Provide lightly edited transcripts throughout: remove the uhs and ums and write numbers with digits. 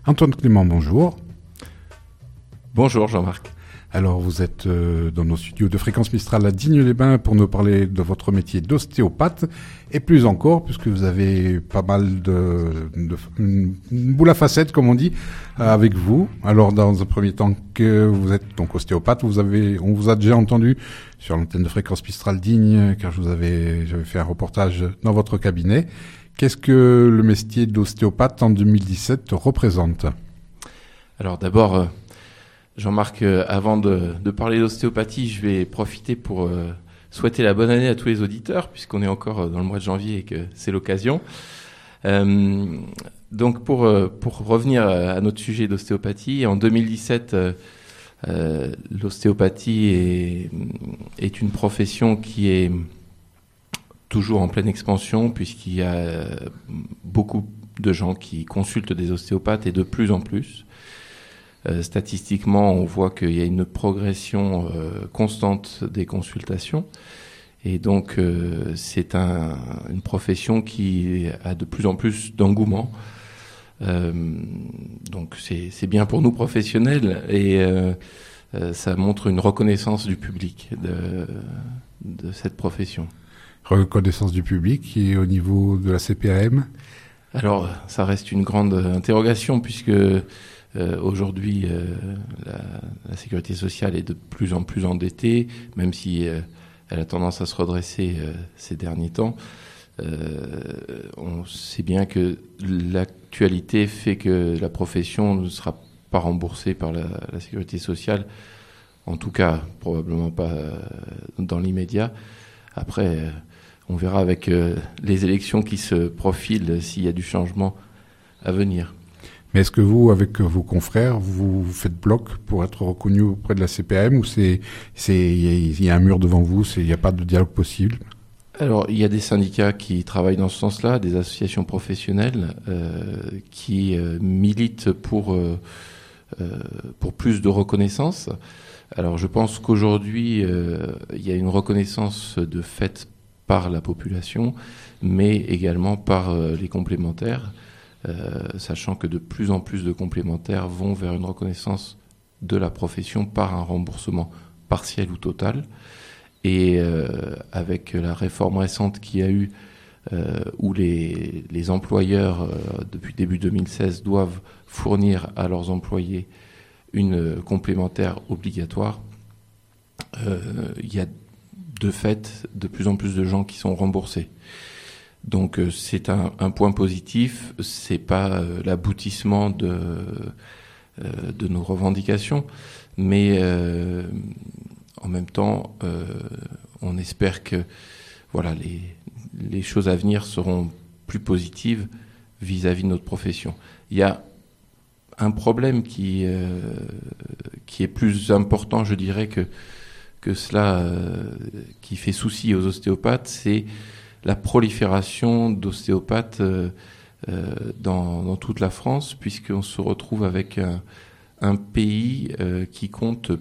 Antoine Clément, bonjour. Bonjour Jean-Marc. Alors vous êtes dans nos studios de Fréquence Mistral à Digne-les-Bains pour nous parler de votre métier d'ostéopathe et plus encore puisque vous avez pas mal une boule à facettes comme on dit avec vous. Alors dans un premier temps que vous êtes donc ostéopathe, on vous a déjà entendu sur l'antenne de Fréquence Mistral Digne car j'avais fait un reportage dans votre cabinet. Qu'est-ce que le métier d'ostéopathe en 2017 représente ? Alors d'abord Jean-Marc, avant de parler d'ostéopathie, je vais profiter pour souhaiter la bonne année à tous les auditeurs, puisqu'on est encore dans le mois de janvier et que c'est l'occasion. Donc pour revenir à notre sujet d'ostéopathie, en 2017, l'ostéopathie est une profession qui est toujours en pleine expansion, puisqu'il y a beaucoup de gens qui consultent des ostéopathes et de plus en plus. Statistiquement, on voit qu'il y a une progression constante des consultations et donc c'est une profession qui a de plus en plus d'engouement. Donc c'est bien pour nous professionnels et ça montre une reconnaissance du public de cette profession. Reconnaissance du public et au niveau de la CPAM ? Alors ça reste une grande interrogation puisque aujourd'hui, la sécurité sociale est de plus en plus endettée, même si elle a tendance à se redresser ces derniers temps. On sait bien que l'actualité fait que la profession ne sera pas remboursée par la sécurité sociale, en tout cas probablement pas dans l'immédiat. Après, on verra avec les élections qui se profilent s'il y a du changement à venir. Mais est-ce que vous, avec vos confrères, vous faites bloc pour être reconnu auprès de la CPAM ou il y a un mur devant vous, il n'y a pas de dialogue possible ? Alors, il y a des syndicats qui travaillent dans ce sens-là, des associations professionnelles qui militent pour plus de reconnaissance. Alors, je pense qu'aujourd'hui, il y a une reconnaissance de fait par la population, mais également par les complémentaires. Sachant que de plus en plus de complémentaires vont vers une reconnaissance de la profession par un remboursement partiel ou total. Et avec la réforme récente qu'il y a eu, où les employeurs, depuis début 2016, doivent fournir à leurs employés une complémentaire obligatoire, il y a de fait de plus en plus de gens qui sont remboursés. Donc c'est un point positif, c'est pas l'aboutissement de nos revendications, mais en même temps on espère que voilà les choses à venir seront plus positives vis-à-vis de notre profession. Il y a un problème qui est plus important, je dirais, que cela, qui fait souci aux ostéopathes, c'est la prolifération d'ostéopathes dans toute la France, puisqu'on se retrouve avec un pays qui compte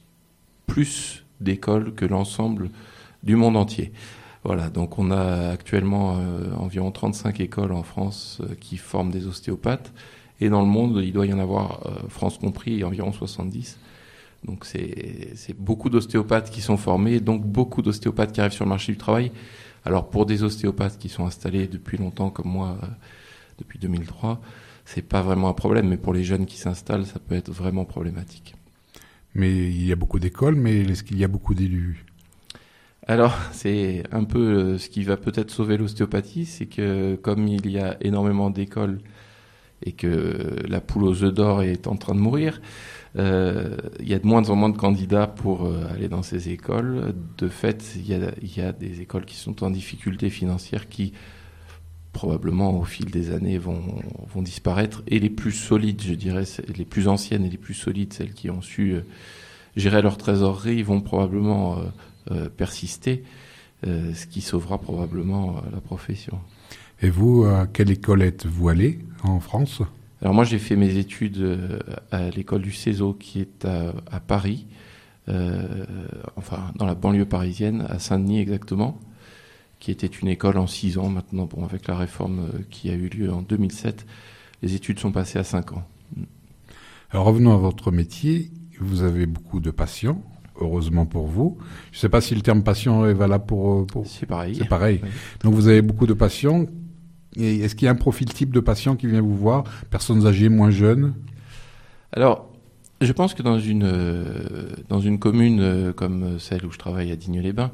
plus d'écoles que l'ensemble du monde entier. Voilà, donc on a actuellement environ 35 écoles en France qui forment des ostéopathes, et dans le monde, il doit y en avoir, France compris, environ 70. Donc c'est beaucoup d'ostéopathes qui sont formés, donc beaucoup d'ostéopathes qui arrivent sur le marché du travail. Alors pour des ostéopathes qui sont installés depuis longtemps comme moi, depuis 2003, c'est pas vraiment un problème, mais pour les jeunes qui s'installent, ça peut être vraiment problématique. Mais il y a beaucoup d'écoles, mais est-ce qu'il y a beaucoup d'élus ? Alors c'est un peu ce qui va peut-être sauver l'ostéopathie, c'est que comme il y a énormément d'écoles et que la poule aux œufs d'or est en train de mourir, il y a de moins en moins de candidats pour aller dans ces écoles. De fait, il y a des écoles qui sont en difficulté financière qui, probablement, au fil des années, vont disparaître. Et les plus solides, je dirais, les plus anciennes et les plus solides, celles qui ont su gérer leur trésorerie, vont probablement persister, ce qui sauvera probablement la profession. Et vous, à quelle école êtes-vous allé en France ? Alors moi, j'ai fait mes études à l'école du CESO qui est à Paris, dans la banlieue parisienne, à Saint-Denis exactement, qui était une école en 6 ans. Maintenant, avec la réforme qui a eu lieu en 2007, les études sont passées à 5 ans. Alors revenons à votre métier. Vous avez beaucoup de patients, heureusement pour vous. Je ne sais pas si le terme patient est valable pour... C'est pareil. C'est pareil. Oui. Donc vous avez beaucoup de patients. Et est-ce qu'il y a un profil type de patient qui vient vous voir? Personnes âgées, moins jeunes? Alors, je pense que dans une commune comme celle où je travaille à Digne-les-Bains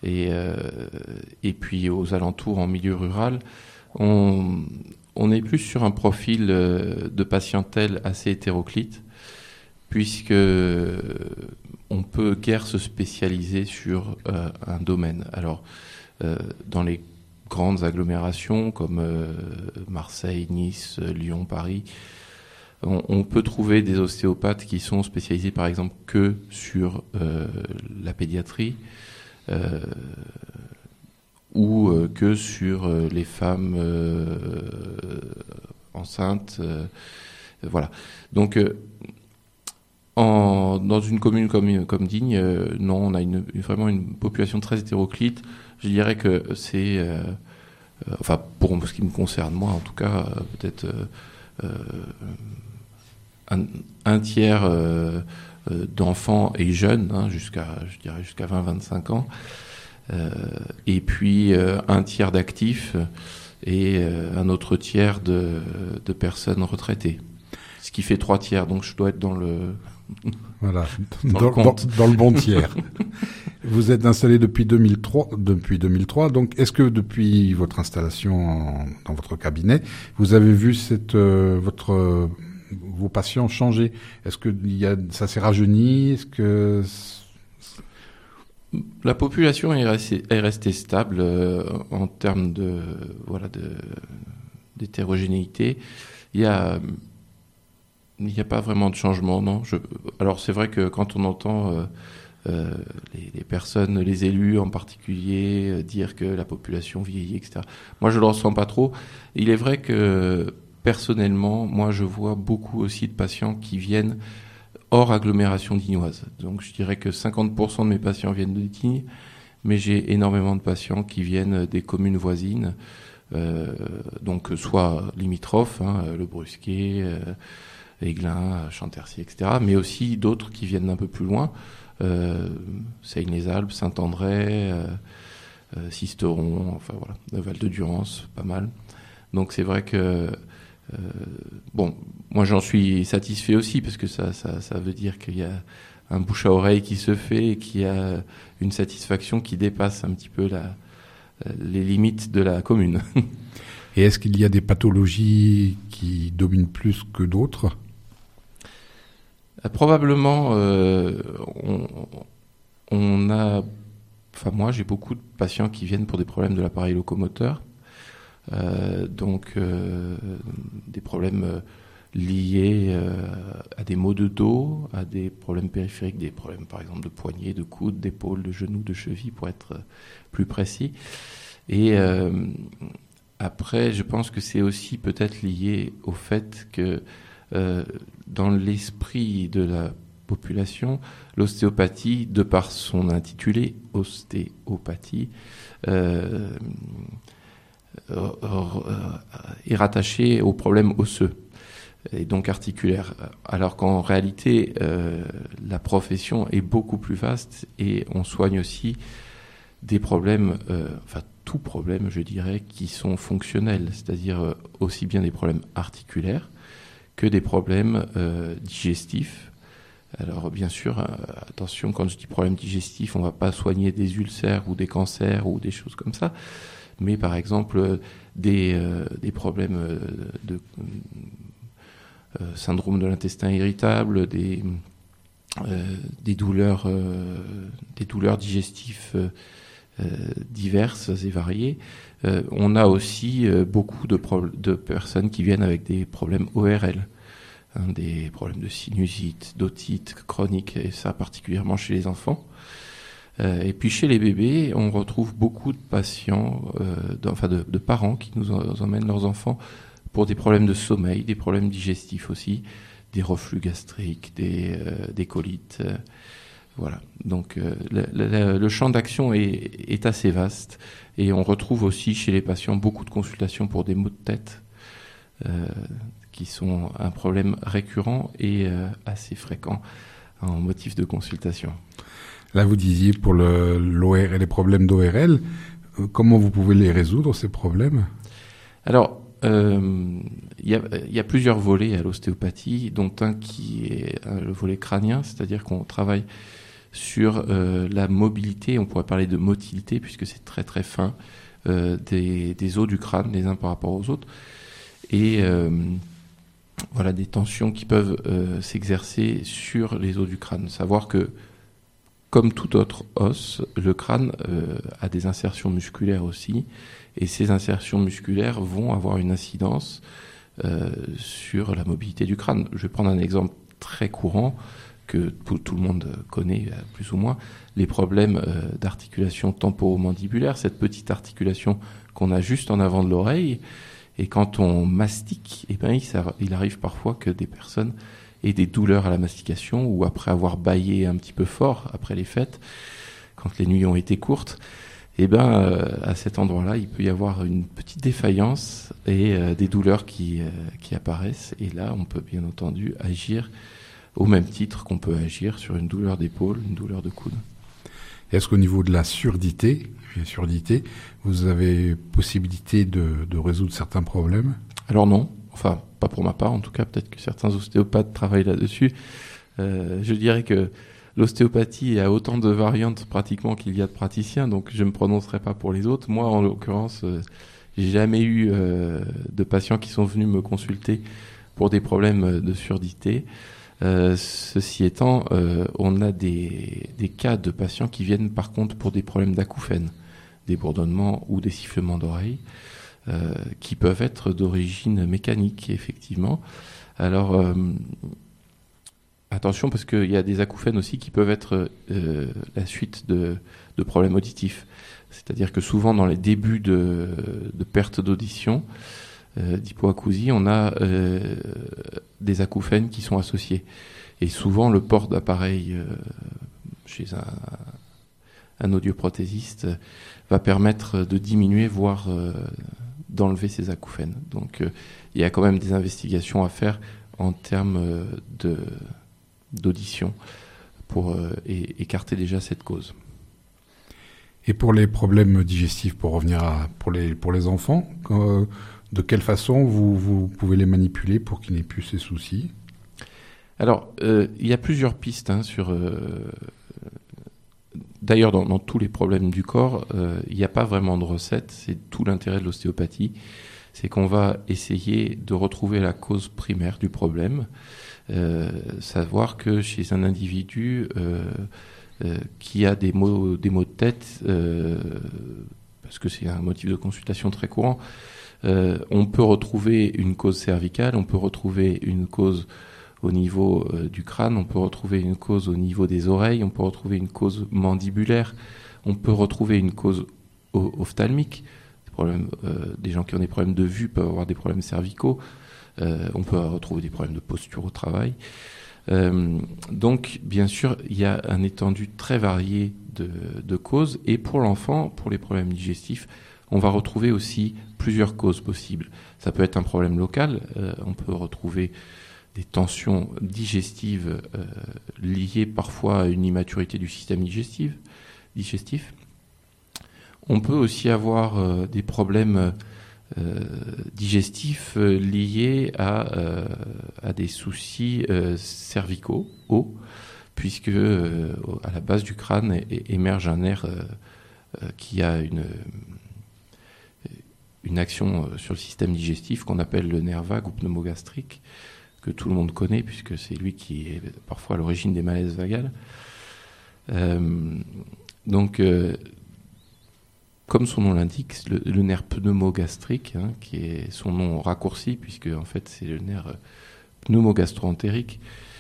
et puis aux alentours en milieu rural, on est plus sur un profil de patientèle assez hétéroclite, puisque on peut guère se spécialiser sur un domaine. Alors, dans les grandes agglomérations comme Marseille, Nice, Lyon, Paris, on peut trouver des ostéopathes qui sont spécialisés par exemple que sur la pédiatrie ou que sur les femmes enceintes. Voilà. Donc dans une commune comme Digne, non, on a vraiment une population très hétéroclite. Je dirais que c'est, enfin pour ce qui me concerne moi en tout cas, peut-être un tiers d'enfants et jeunes, hein, jusqu'à 20-25 ans, et puis un tiers d'actifs et un autre tiers de personnes retraitées. Ce qui fait 3 tiers, donc je dois être dans le... Voilà, dans le bon tiers. Vous êtes installé depuis 2003. Donc, est-ce que depuis votre installation dans votre cabinet, vous avez vu vos patients changer? Est-ce que ça s'est rajeuni? Est-ce que la population est restée stable en termes d'hétérogénéité. Il y a pas vraiment de changement, non. Alors c'est vrai que quand on entend les personnes, les élus en particulier, dire que la population vieillit, etc. Moi, je le ressens pas trop. Il est vrai que personnellement, moi, je vois beaucoup aussi de patients qui viennent hors agglomération dignoise. Donc, je dirais que 50% de mes patients viennent de Digne, mais j'ai énormément de patients qui viennent des communes voisines, donc soit limitrophes, hein, Le Brusquet, Aiglun, Chantercier, etc., mais aussi d'autres qui viennent d'un peu plus loin, Seine-les-Alpes, Saint-André, Sisteron, enfin voilà, Val-de-Durance, pas mal. Donc c'est vrai que bon, moi j'en suis satisfait aussi parce que ça veut dire qu'il y a un bouche à oreille qui se fait et qu'il y a une satisfaction qui dépasse un petit peu les limites de la commune. Et est-ce qu'il y a des pathologies qui dominent plus que d'autres? Probablement, on a... Enfin, moi, j'ai beaucoup de patients qui viennent pour des problèmes de l'appareil locomoteur. Donc, des problèmes liés à des maux de dos, à des problèmes périphériques, des problèmes, par exemple, de poignets, de coudes, d'épaules, de genoux, de chevilles, pour être plus précis. Et après, je pense que c'est aussi peut-être lié au fait que dans l'esprit de la population, l'ostéopathie, de par son intitulé, ostéopathie, est rattachée aux problèmes osseux et donc articulaires. Alors qu'en réalité, la profession est beaucoup plus vaste et on soigne aussi des problèmes, enfin tout problème, je dirais, qui sont fonctionnels, c'est-à-dire aussi bien des problèmes articulaires que des problèmes digestifs. Alors bien sûr, attention, quand je dis problème digestif, on ne va pas soigner des ulcères ou des cancers ou des choses comme ça, mais par exemple des problèmes de syndrome de l'intestin irritable, des douleurs digestives diverses et variées. On a aussi beaucoup de personnes qui viennent avec des problèmes ORL, hein, des problèmes de sinusite, d'otite chronique, et ça particulièrement chez les enfants. Et puis chez les bébés, on retrouve beaucoup de patients, de parents qui nous emmènent leurs enfants pour des problèmes de sommeil, des problèmes digestifs aussi, des reflux gastriques, des colites. Voilà. Donc le champ d'action est assez vaste et on retrouve aussi chez les patients beaucoup de consultations pour des maux de tête, qui sont un problème récurrent et assez fréquent en motif de consultation. Là, vous disiez pour les problèmes d'ORL, comment vous pouvez les résoudre, ces problèmes ? Alors, il y a plusieurs volets à l'ostéopathie, dont un qui est le volet crânien, c'est-à-dire qu'on travaille sur la mobilité, on pourrait parler de motilité puisque c'est très très fin, des os du crâne les uns par rapport aux autres, et voilà des tensions qui peuvent s'exercer sur les os du crâne. Savoir que comme tout autre os, le crâne a des insertions musculaires aussi, et ces insertions musculaires vont avoir une incidence sur la mobilité du crâne. Je vais prendre un exemple très courant que tout le monde connaît plus ou moins, les problèmes d'articulation temporomandibulaire, cette petite articulation qu'on a juste en avant de l'oreille, et quand on mastique, il arrive parfois que des personnes aient des douleurs à la mastication, ou après avoir bâillé un petit peu fort après les fêtes, quand les nuits ont été courtes, à cet endroit-là, il peut y avoir une petite défaillance et des douleurs qui apparaissent. Et là, on peut bien entendu agir au même titre qu'on peut agir sur une douleur d'épaule, une douleur de coude. Est-ce qu'au niveau de la surdité, vous avez possibilité de résoudre certains problèmes ? Alors non, enfin pas pour ma part, en tout cas peut-être que certains ostéopathes travaillent là-dessus. Je dirais que l'ostéopathie a autant de variantes pratiquement qu'il y a de praticiens, donc je ne me prononcerai pas pour les autres. Moi, en l'occurrence, j'ai jamais eu de patients qui sont venus me consulter pour des problèmes de surdité. Ceci étant, on a des cas de patients qui viennent par contre pour des problèmes d'acouphènes, des bourdonnements ou des sifflements d'oreilles, qui peuvent être d'origine mécanique, effectivement. Alors, attention, parce qu'il y a des acouphènes aussi qui peuvent être la suite de problèmes auditifs. C'est-à-dire que souvent, dans les débuts de perte d'audition, d'hypoacousie, on a des acouphènes qui sont associés. Et souvent, le port d'appareil chez un audioprothésiste va permettre de diminuer, voire d'enlever ces acouphènes. Donc, il y a quand même des investigations à faire en termes d'audition pour écarter déjà cette cause. Et pour les problèmes digestifs, pour revenir pour les enfants, de quelle façon vous pouvez les manipuler pour qu'ils n'aient plus ces soucis ? Alors, il y a plusieurs pistes sur... D'ailleurs, dans tous les problèmes du corps, il n'y a pas vraiment de recette. C'est tout l'intérêt de l'ostéopathie. C'est qu'on va essayer de retrouver la cause primaire du problème. Savoir que chez un individu qui a des maux de tête, parce que c'est un motif de consultation très courant, on peut retrouver une cause cervicale, on peut retrouver une cause au niveau du crâne, on peut retrouver une cause au niveau des oreilles, on peut retrouver une cause mandibulaire, on peut retrouver une cause ophtalmique. Des gens qui ont des problèmes de vue peuvent avoir des problèmes cervicaux. On peut retrouver des problèmes de posture au travail. Donc, bien sûr, il y a un étendue très varié de causes. Et pour l'enfant, pour les problèmes digestifs, on va retrouver aussi plusieurs causes possibles. Ça peut être un problème local. On peut retrouver des tensions digestives liées parfois à une immaturité du système digestif. On peut aussi avoir des problèmes digestifs liés à des soucis cervicaux, hauts, puisque à la base du crâne émerge un nerf qui a une action sur le système digestif qu'on appelle le nerf vague ou pneumogastrique, que tout le monde connaît puisque c'est lui qui est parfois à l'origine des malaises vagales. Donc, comme son nom l'indique, le nerf pneumogastrique, qui est son nom raccourci, puisque en fait c'est le nerf pneumogastro-entérique,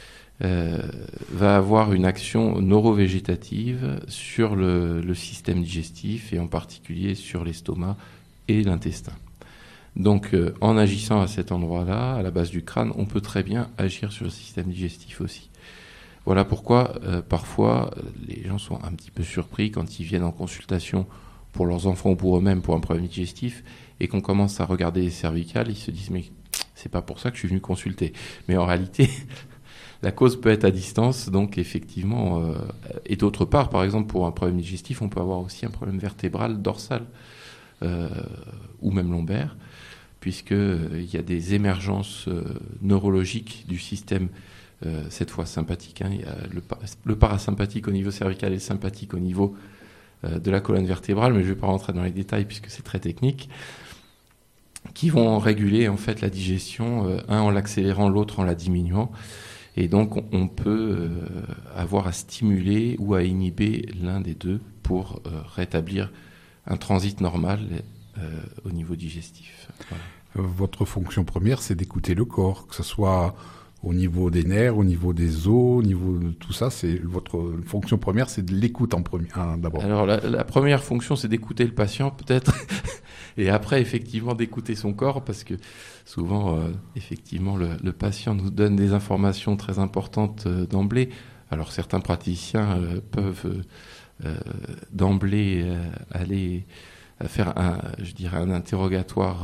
va avoir une action neurovégétative sur le système digestif et en particulier sur l'estomac et l'intestin. Donc en agissant à cet endroit-là, à la base du crâne, on peut très bien agir sur le système digestif aussi. Voilà pourquoi parfois les gens sont un petit peu surpris quand ils viennent en consultation pour leurs enfants ou pour eux-mêmes pour un problème digestif et qu'on commence à regarder les cervicales, ils se disent mais c'est pas pour ça que je suis venu consulter. Mais en réalité, la cause peut être à distance, donc effectivement. Et d'autre part, par exemple, pour un problème digestif, on peut avoir aussi un problème vertébral dorsal ou même lombaire, puisqu'il y a des émergences neurologiques du système, cette fois sympathique. Il y a le parasympathique au niveau cervical et le sympathique au niveau de la colonne vertébrale, mais je ne vais pas rentrer dans les détails puisque c'est très technique, qui vont réguler en fait la digestion, un en l'accélérant, l'autre en la diminuant. Et donc on peut avoir à stimuler ou à inhiber l'un des deux pour rétablir un transit normal au niveau digestif. Voilà. Votre fonction première, c'est d'écouter le corps, que ce soit au niveau des nerfs, au niveau des os, au niveau de tout ça. C'est votre fonction première, c'est de l'écoute en premier, d'abord. Alors la première fonction, c'est d'écouter le patient peut-être, et après effectivement d'écouter son corps, parce que souvent effectivement le patient nous donne des informations très importantes d'emblée. Alors certains praticiens peuvent d'emblée aller faire un interrogatoire,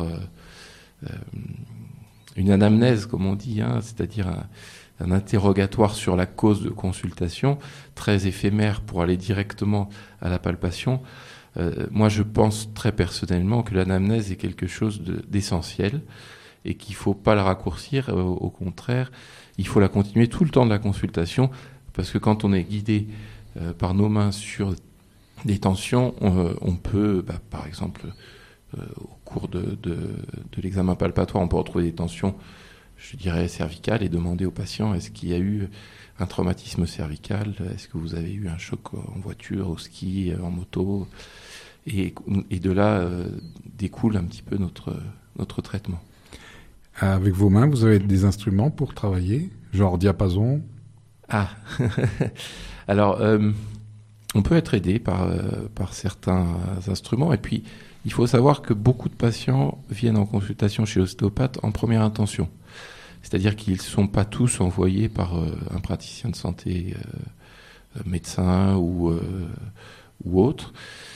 une anamnèse comme on dit, c'est-à-dire un interrogatoire sur la cause de consultation, très éphémère pour aller directement à la palpation. Moi je pense très personnellement que l'anamnèse est quelque chose d'essentiel et qu'il ne faut pas la raccourcir, au contraire, il faut la continuer tout le temps de la consultation, parce que quand on est guidé par nos mains sur des tensions, on peut, par exemple, au cours de l'examen palpatoire, on peut retrouver des tensions, je dirais, cervicales, et demander au patient, est-ce qu'il y a eu un traumatisme cervical, est-ce que vous avez eu un choc en voiture, au ski, en moto, et de là découle un petit peu notre traitement. Avec vos mains, vous avez des instruments pour travailler, genre diapason? Ah, alors on peut être aidé par certains instruments, et puis il faut savoir que beaucoup de patients viennent en consultation chez l'ostéopathe en première intention. C'est-à-dire qu'ils ne sont pas tous envoyés par un praticien de santé, médecin ou autre.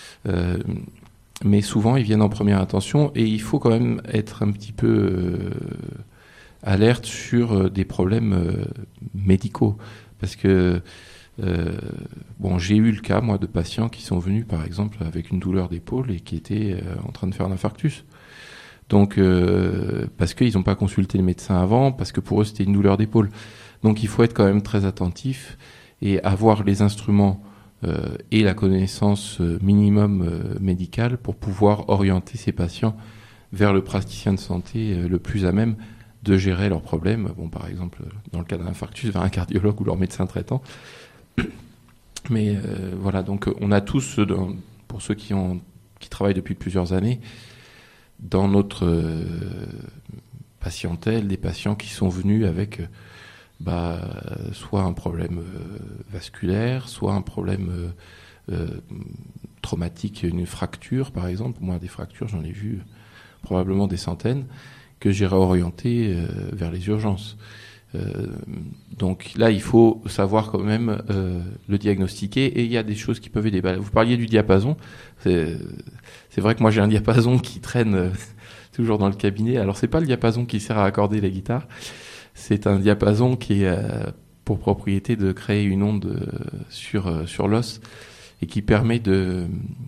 Mais souvent, ils viennent en première intention, et il faut quand même être un petit peu alerte sur des problèmes médicaux. Parce que j'ai eu le cas, moi, de patients qui sont venus, par exemple, avec une douleur d'épaule et qui étaient en train de faire un infarctus. Donc, parce qu'ils n'ont pas consulté le médecin avant, parce que pour eux, c'était une douleur d'épaule. Donc, il faut être quand même très attentif et avoir les instruments et la connaissance minimum médicale pour pouvoir orienter ces patients vers le praticien de santé le plus à même de gérer leurs problèmes. Bon, par exemple, dans le cas d'un infarctus, vers un cardiologue ou leur médecin traitant. Mais voilà, donc on a tous, pour ceux qui travaillent depuis plusieurs années, dans notre patientèle, des patients qui sont venus avec soit un problème vasculaire, soit un problème traumatique, une fracture par exemple. Moi, des fractures, j'en ai vu probablement des centaines, que j'ai réorienté vers les urgences. Donc là, il faut savoir quand même le diagnostiquer, et il y a des choses qui peuvent aider. Vous parliez du diapason. C'est vrai que moi j'ai un diapason qui traîne toujours dans le cabinet. Alors c'est pas le diapason qui sert à accorder la guitare. C'est un diapason qui a pour propriété de créer une onde sur l'os, et qui permet de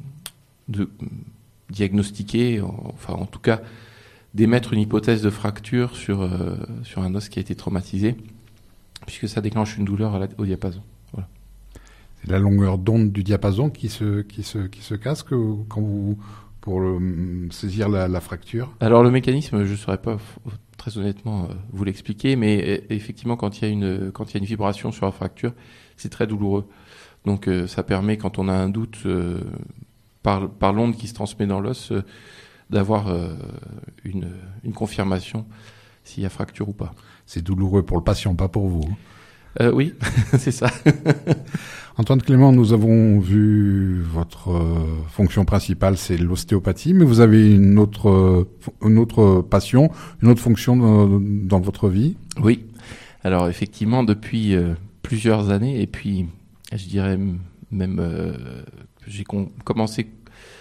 diagnostiquer, enfin en tout cas d'émettre une hypothèse de fracture sur un os qui a été traumatisé, puisque ça déclenche une douleur au diapason. Voilà. C'est la longueur d'onde du diapason qui se casse pour saisir la fracture? Alors le mécanisme, je ne saurais pas très honnêtement vous l'expliquer, mais effectivement quand il y a une vibration sur la fracture, c'est très douloureux. Donc ça permet, quand on a un doute par l'onde qui se transmet dans l'os, d'avoir une confirmation s'il y a fracture ou pas. C'est douloureux pour le patient, pas pour vous. Oui, c'est ça. Antoine Clément, nous avons vu votre fonction principale, c'est l'ostéopathie, mais vous avez une autre passion, une autre fonction dans votre vie? Oui. Alors effectivement, depuis plusieurs années, et puis je dirais même j'ai commencé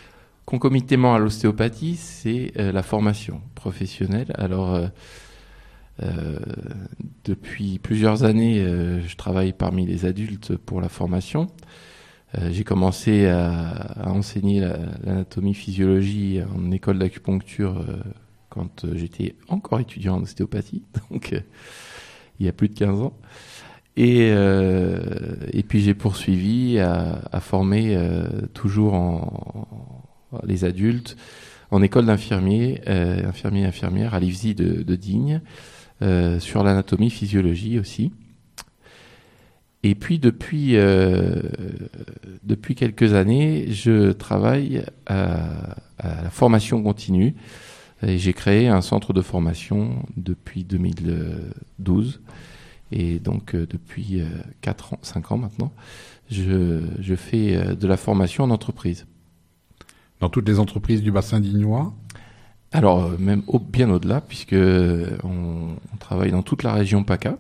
concomitamment à l'ostéopathie, c'est la formation professionnelle. Alors Depuis plusieurs années, je travaille parmi les adultes pour la formation. J'ai commencé à enseigner l'anatomie physiologie en école d'acupuncture quand j'étais encore étudiant en ostéopathie, donc il y a plus de 15 ans. Et puis j'ai poursuivi à former toujours les adultes en école d'infirmiers, infirmiers et infirmières à l'IFSI de Digne, sur l'anatomie physiologie aussi. Et puis depuis quelques années, je travaille à la formation continue et j'ai créé un centre de formation depuis 2012. Et donc depuis 5 ans maintenant, je fais de la formation en entreprise. Dans toutes les entreprises du bassin dignois? Alors même bien au-delà, puisque on travaille dans toute la région PACA.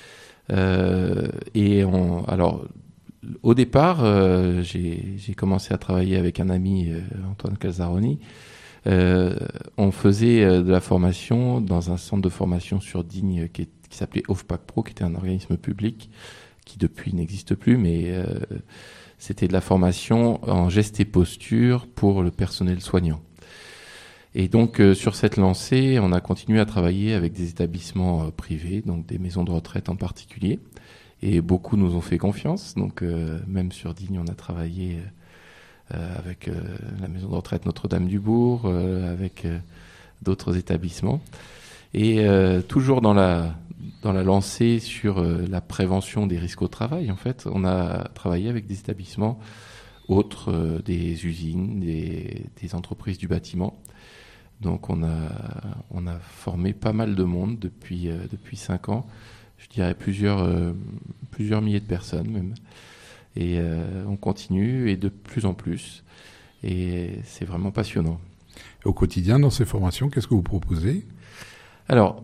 Alors au départ, j'ai commencé à travailler avec un ami, Antoine Calzaroni. On faisait de la formation dans un centre de formation sur Digne qui s'appelait OFPAC Pro, qui était un organisme public qui depuis n'existe plus, mais c'était de la formation en gestes et postures pour le personnel soignant. Et donc sur cette lancée, on a continué à travailler avec des établissements privés, donc des maisons de retraite en particulier, et beaucoup nous ont fait confiance. Donc même sur Digne, on a travaillé avec la maison de retraite Notre-Dame-du-Bourg, avec d'autres établissements, et toujours dans la lancée sur la prévention des risques au travail. En fait, on a travaillé avec des établissements autres, des usines, des entreprises du bâtiment. Donc on a formé pas mal de monde depuis 5 ans, je dirais plusieurs milliers de personnes même, et on continue et de plus en plus, et c'est vraiment passionnant. Au quotidien, dans ces formations, qu'est-ce que vous proposez? Alors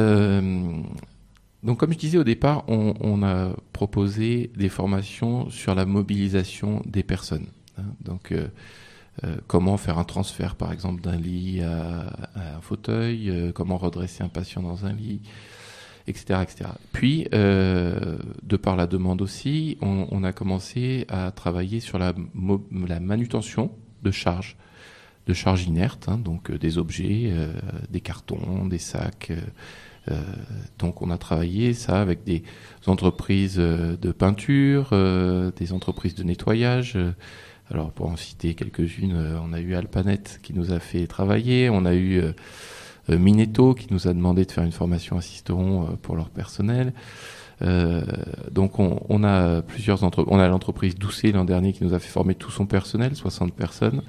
donc comme je disais au départ, on a proposé des formations sur la mobilisation des personnes, hein. Donc comment faire un transfert, par exemple, d'un lit à un fauteuil, comment redresser un patient dans un lit, etc., etc. Puis, de par la demande aussi, on a commencé à travailler sur la manutention de charges inertes, hein, donc des objets, des cartons, des sacs. Donc, on a travaillé ça avec des entreprises de peinture, des entreprises de nettoyage. Alors, pour en citer quelques-unes, on a eu Alpanet qui nous a fait travailler, on a eu Minetto qui nous a demandé de faire une formation assisteron pour leur personnel. Donc, on a plusieurs entreprises. On a l'entreprise Doucet l'an dernier qui nous a fait former tout son personnel, 60 personnes.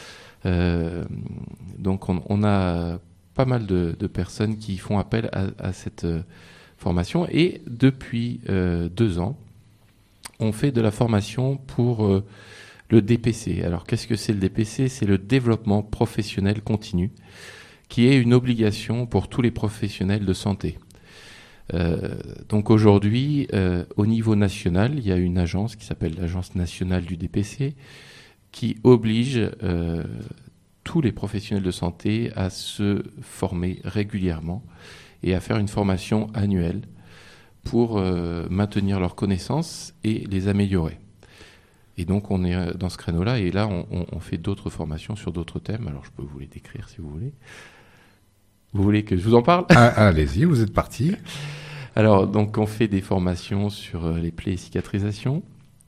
Donc, on a pas mal de personnes qui font appel à cette formation. Et depuis 2 ans, on fait de la formation pour le DPC. Alors, qu'est-ce que c'est le DPC? C'est le développement professionnel continu, qui est une obligation pour tous les professionnels de santé. Donc aujourd'hui, au niveau national, il y a une agence qui s'appelle l'Agence nationale du DPC, qui oblige tous les professionnels de santé à se former régulièrement et à faire une formation annuelle pour maintenir leurs connaissances et les améliorer. Et donc on est dans ce créneau-là, et là on fait d'autres formations sur d'autres thèmes. Alors je peux vous les décrire si vous voulez. Vous voulez que je vous en parle? Allez-y, vous êtes parti. Alors donc on fait des formations sur les plaies et cicatrisations,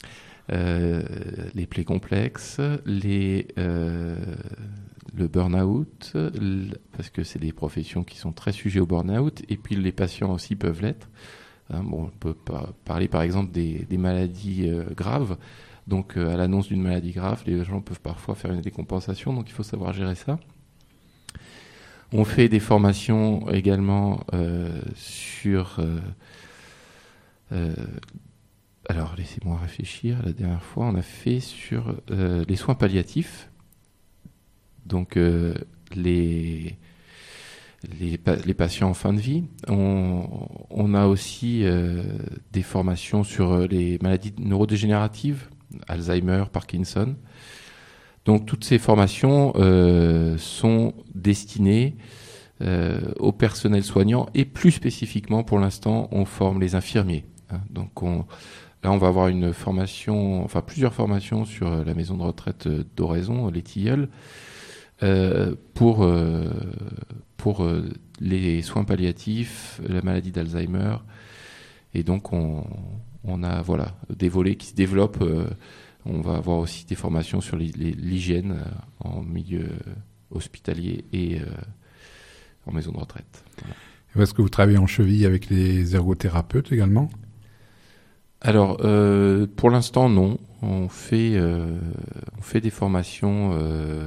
les plaies complexes, le burn-out, parce que c'est des professions qui sont très sujets au burn-out, et puis les patients aussi peuvent l'être. Hein, bon, on peut parler par exemple des maladies graves. Donc à l'annonce d'une maladie grave, les gens peuvent parfois faire une décompensation, donc il faut savoir gérer ça. On fait des formations également sur... alors laissez-moi réfléchir, la dernière fois on a fait sur les soins palliatifs. Donc les patients en fin de vie. On a aussi des formations sur les maladies neurodégénératives, Alzheimer, Parkinson. Donc toutes ces formations sont destinées au personnel soignant et plus spécifiquement, pour l'instant, on forme les infirmiers. Donc là, on va avoir une formation, enfin plusieurs formations sur la maison de retraite d'Oraison, les Tilleuls, pour les soins palliatifs, la maladie d'Alzheimer. Et donc, on a des volets qui se développent. On va avoir aussi des formations sur l'hygiène en milieu hospitalier et en maison de retraite. Voilà. Est-ce que vous travaillez en cheville avec les ergothérapeutes également ? Alors, pour l'instant, non. On fait des formations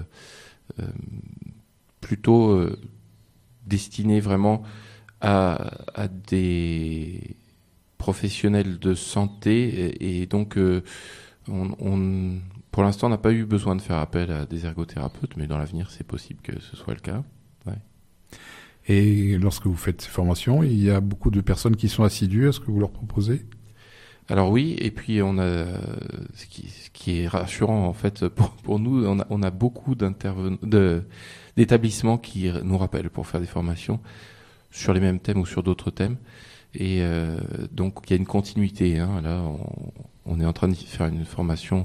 plutôt destinées vraiment à des professionnels de santé et donc on pour l'instant on n'a pas eu besoin de faire appel à des ergothérapeutes, mais dans l'avenir c'est possible que ce soit le cas. Ouais. Et lorsque vous faites ces formations, il y a beaucoup de personnes qui sont assidues à ce que vous leur proposez ? Alors oui, et puis on a ce qui est rassurant en fait pour nous, on a beaucoup d'établissements qui nous rappellent pour faire des formations sur les mêmes thèmes ou sur d'autres thèmes. Et donc il y a une continuité. Là, on est en train de faire une formation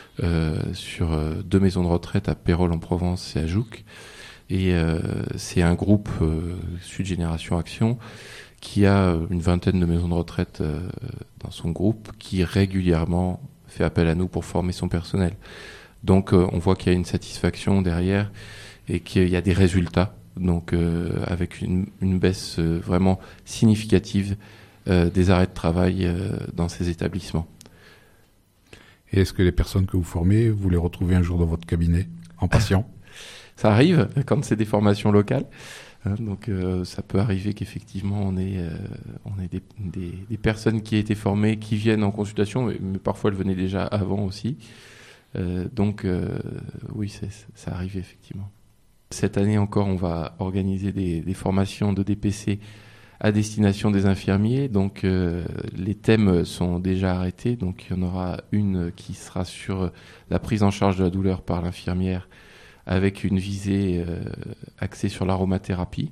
sur 2 maisons de retraite à Pérols en Provence et à Jouques. Et c'est un groupe Sud Génération Action qui a une vingtaine de maisons de retraite dans son groupe, qui régulièrement fait appel à nous pour former son personnel. Donc on voit qu'il y a une satisfaction derrière et qu'il y a des résultats. Donc avec une baisse vraiment significative des arrêts de travail dans ces établissements. Et est-ce que les personnes que vous formez, vous les retrouvez un jour dans votre cabinet, en patient ? Ça arrive quand c'est des formations locales. Donc ça peut arriver qu'effectivement on ait des personnes qui aient été formées, qui viennent en consultation, mais parfois elles venaient déjà avant aussi. Donc oui, ça arrive effectivement. Cette année encore, on va organiser des formations de DPC à destination des infirmiers. Donc les thèmes sont déjà arrêtés. Donc il y en aura une qui sera sur la prise en charge de la douleur par l'infirmière, avec une visée axée sur l'aromathérapie.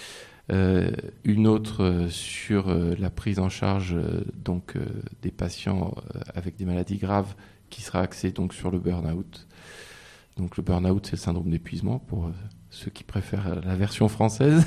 Une autre sur la prise en charge des patients avec des maladies graves, qui sera axée donc sur le burn-out. Donc le burn-out, c'est le syndrome d'épuisement pour ceux qui préfèrent la version française.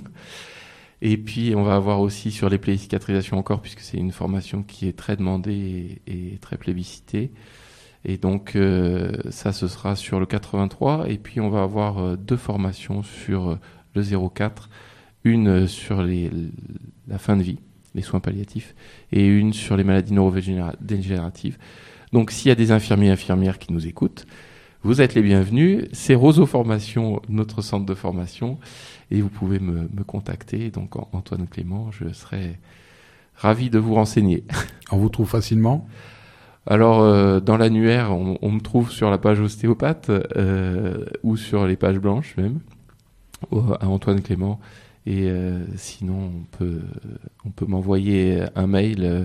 Et puis on va avoir aussi sur les plaies et cicatrisations encore, puisque c'est une formation qui est très demandée et très plébiscitée. Et donc ça, ce sera sur le 83. Et puis on va avoir 2 formations sur le 04. Une sur la fin de vie, les soins palliatifs, et une sur les maladies neurodégénératives. Donc s'il y a des infirmiers et infirmières qui nous écoutent, vous êtes les bienvenus. C'est Roseau Formation, notre centre de formation, et vous pouvez me contacter. Donc Antoine Clément, je serai ravi de vous renseigner. On vous trouve facilement ? Alors dans l'annuaire, on me trouve sur la page ostéopathe ou sur les pages blanches même, à Antoine Clément. Et sinon, on peut m'envoyer un mail.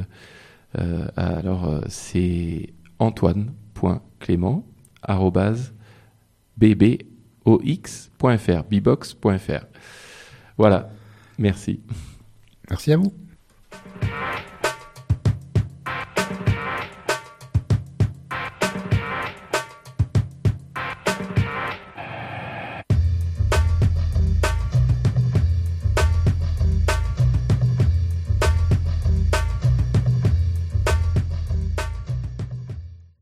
Alors c'est antoine.clément@bbox.fr, bbox.fr. Voilà, merci. Merci à vous.